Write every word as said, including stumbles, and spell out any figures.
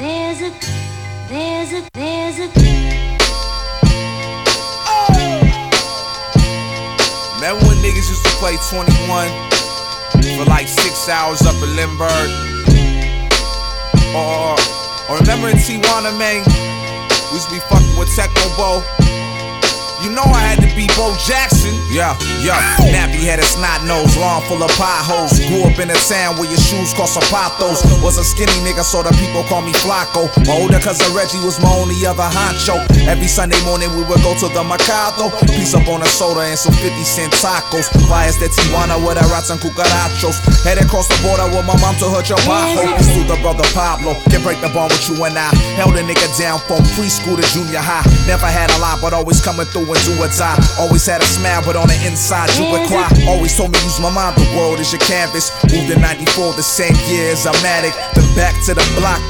there's a, there's a, there's a. Remember when niggas used to play twenty-one for like six hours up in Lindbergh? Or, or remember in Tijuana, man, we used to be fucking with Tecmo Bo? You know I had to be Bo Jackson. Yeah, yeah. Nappy headed snot nose, lawn full of potholes. Grew up in a town where your shoes cost zapatos. Was a skinny nigga, so the people call me Flacco. My older cousin Reggie was my only other honcho. Every Sunday morning we would go to the Mercado. Piece up on a soda and some fifty cent tacos. Flyers de Tijuana with a rats and cucarachos. Head across the border with my mom to her trabajo. Through the brother Pablo, can break the bond with you and I. Held a nigga down from preschool to junior high. Never had a lot, but always coming through and do or die. Always had a smile, but on the inside you would cry. Always told me use my mind, the world is your canvas. Moved in ninety-four, the same year as Amatic. Then back to the block